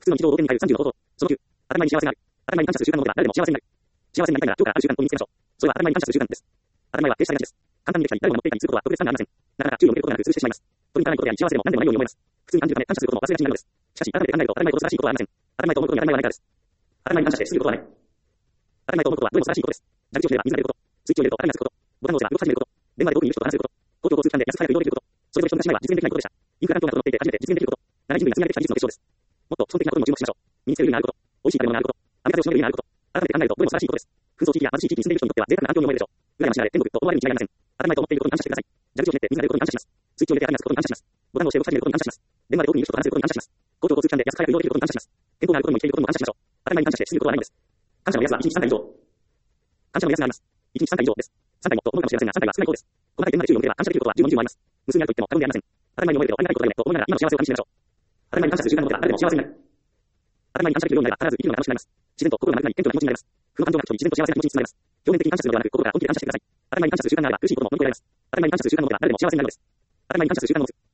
普通の日常を表に変える35方法。その9、当たり前に幸せになる。当たり前に感謝する習慣の持てば誰でも幸せになる。幸せになりたいなら今日からある習慣を身につけましょう。それは当たり前に感謝する習慣です。当たり前は停止されがちです。簡単にできたり、誰もが持っていたりすることは特別感がありません。なかなか注意を向けることがなく通じてしまいます。とにかくないことであり、幸せでも何でもないように思えます。普通に感じるため感謝することも忘れがちになるのです。しかし、改めて考えると当たり前と素晴らしいことはありません。当たり前と思うことに当たり前はないからです。当たり前に感謝して過ぎることはない。当たり前と思うことはどれも素晴らしいことです。蛇口をひねれば水が出ること。スイッチを入れると当たり前がつくこと。ボタンを押せば動き始めること。電話で遠くにいる人と話せること。公共交通機関で安く早く移動できること。それぞれ人の出し前は実現できないことでした。インフラ環境が整っていて初めて実現できること。長い人類が積み上げてきた技術の結晶です。もっと基本的なことにも注目しましょう。身につける意味があること。美味しい食べ物があること。雨風をしのげる意味があること。改めて考えるとどれも素晴らしいことです。紛争地域や貧しい地域に住んでいる人にとっては贅沢な環境に思えるでしょう。羨ましがれ天国と思われるに違いありません。当たり前と思っていることに感謝してください。蛇口をひねって水が出ることに感謝します。スイッチを入れて当たり前がつくことに感謝します。ボタンを押して動き始めることに感謝します。電話で遠くにいる人と話せることに感謝します。公共交通機関で安く早く移動できることに感謝します。健康があることにも生きていることにも感謝しましょう。当たり前に感謝して過ぎることはないのです。感謝の目安は1日3回以上。感謝の目安があります。1日3回以上です。3回もと思うかもしれませんが、3回は少ない方です。細かい点まで注意を向ければ感謝できることは10も20もあります。無数にあると言っても過言ではありません。当たり前に思えるけどありがたいことだよねと思いながら今の幸せをかみしめましょう。当たり前に感謝する習慣を持てば誰でも幸せになる。当たり前に感謝できるようになれば必ず生きるのが楽しくなります。自然と心が丸くなり謙虚な気持ちになります。負の感情が人に自然と幸せな気持ちにつながります。表面的に感謝するのではなく心から本気で感謝してください。当たり前に感謝する習慣があれば苦しいことも乗り越えられます。当たり前に感謝する習慣を持てば誰でも幸せになるのです。当たり前に感謝する習慣を持つ。